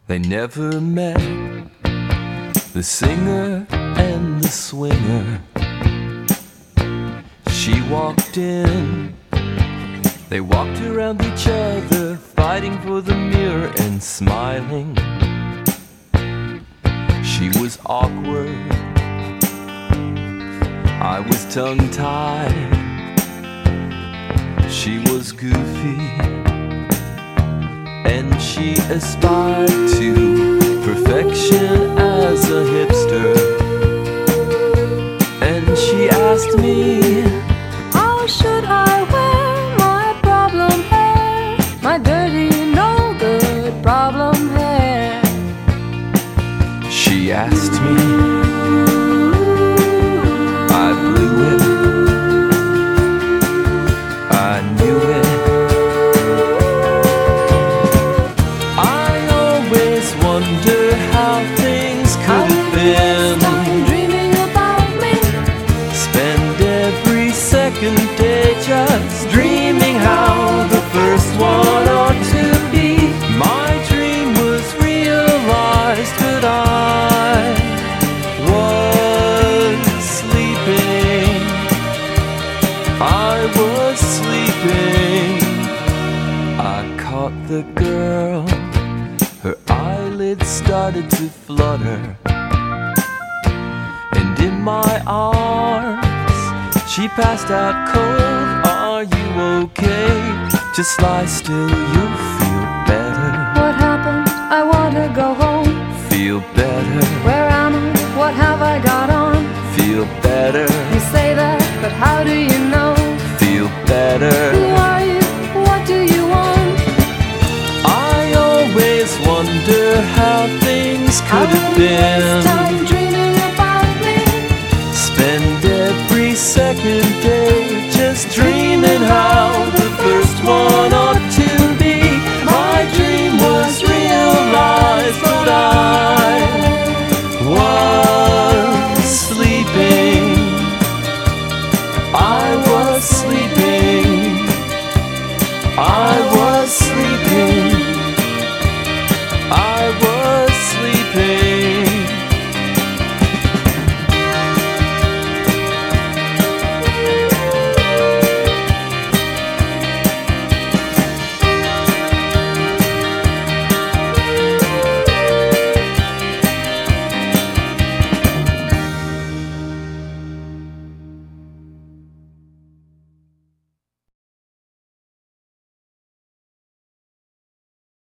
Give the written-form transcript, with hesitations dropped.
They never met, the singer and the swinger. She walked in, they walked around each other, fighting for the mirror and smiling. She was awkward, I was tongue-tied. She was goofy, and she aspired to perfection as a hipster. And she asked me, how should I wear my problem hair, my dirty, no good problem hair? She asked me, I blew it, I knew it. I always wonder how things could have been. Stop dreaming about me. Spend every second day just dreaming how the first one ought to be. My dream was realized, but I was sleeping. I was sleeping. I caught the girl, her eyelids started to flutter, and in my arms she passed out cold. Are you okay? Just lie still, you'll feel better. What happened? I wanna go home. Feel better. Where am I? What have I got on? Feel better. You say that, but how do you know? Feel better. Who are you? What do you want? I always wonder how things could have been. Time dreaming about me. Spend every second day just dreaming